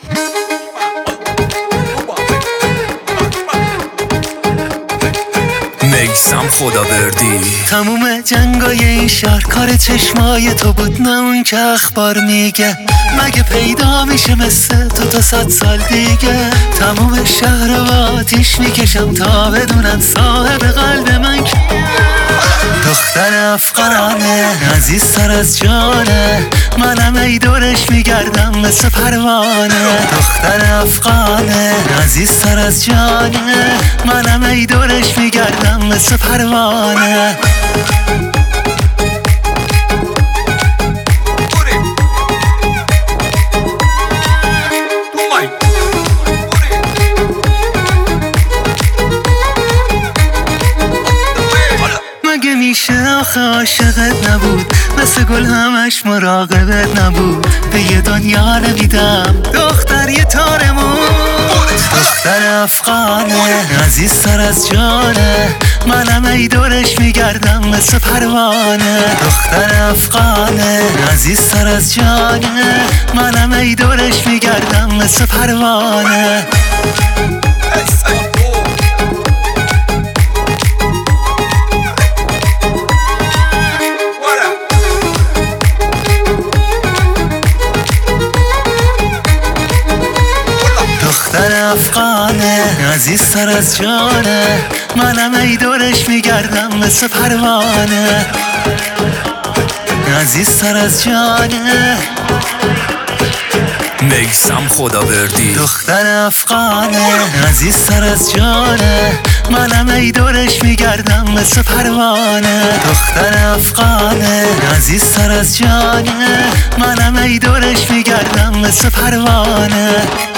میثم خداوردی. تموم جنگای این شهر کار چشمای تو بود، نه اون که اخبار میگه. مگه پیدا میشه مثل تو تا 100 سال دیگه؟ تموم شهر رو آتیش میکشم تا بدونن صاحب قلب من که دختر افغانه، عزیزتر از جانه. منم ای دورش میگردم مثل پروانه. دختر افغانه، عزیزتر از جانه. منم ای دورش میگردم مثل پروانه. مگه میشه آخه عاشقت نبود؟ مثل گل همش مراقبت نبود. به یه دنیا نمیدم دختر یه تارمون. دختر افغانه، عزیزتر از جانه. منم ای دورش میگردم مثل پروانه. دختر افغانه، عزیزتر از جانه. منم ای دورش میگردم مثل پروانه. دختر افغانه، عزیزتر از جانه. منم ای دورش میگردم مثل پروانه. عزیزتر از جانه. میثم خداوردی. دختر افغانه، عزیزتر از جانه. منم ای دورش میگردم مثل پروانه. دختر افغانه، عزیزتر از جانه. منم ای دورش میگردم مثل پروانه.